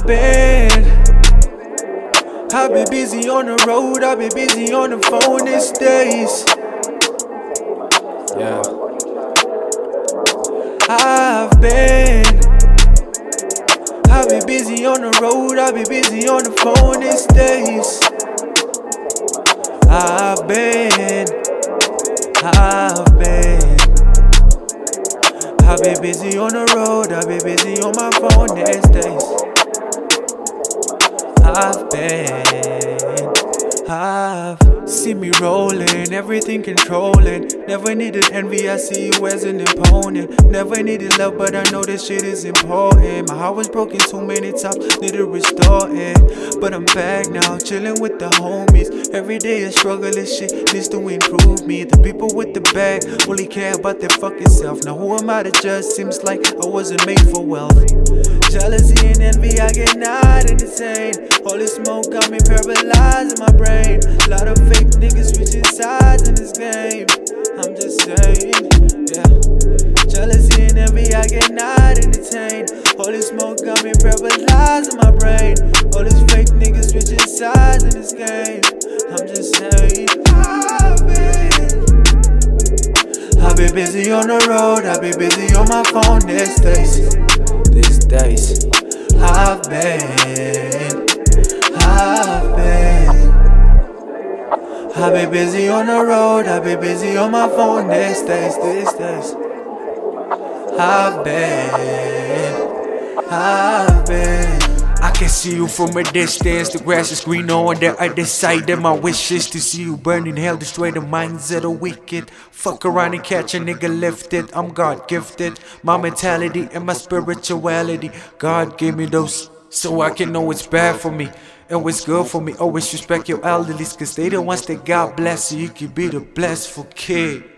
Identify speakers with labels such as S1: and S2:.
S1: I've been busy on the road, I've been busy on the phone these days. Yeah. I've been busy on the road, I've been busy on the phone these days. I've been busy on the road, I've been busy on my phone these days. See me rolling, everything controlling. Never needed envy, I see you as an opponent. Never needed love, but I know this shit is important. My heart was broken too many times, need to restore it. But I'm back now, chilling with the homies. Every day a struggle, this shit needs to improve me. The people with the bag only care about their fucking self. Now who am I to judge? Seems like I wasn't made for wealth. Jealousy and envy, I get not entertained. All this smoke got me paralyzed in my brain. A lot of fake niggas switching sides in this game. I'm just saying, yeah. Jealousy and envy, I get not entertained. All this smoke got me paralyzed in my brain. All these fake niggas switching sides in this game. I'm just saying, I've been busy on the road, I've been busy on my phone these days. I've been busy on the road, I've been busy on my phone these days.
S2: I can see you from a distance, the grass is green on the other side. And my wish is to see you burn in hell, destroy the minds of the wicked. Fuck around and catch a nigga lifted, I'm God gifted. My mentality and my spirituality, God gave me those, so I can know what's bad for me and what's good for me. Always respect your elderlies, cause they the ones that God bless, so you can be the blessful kid.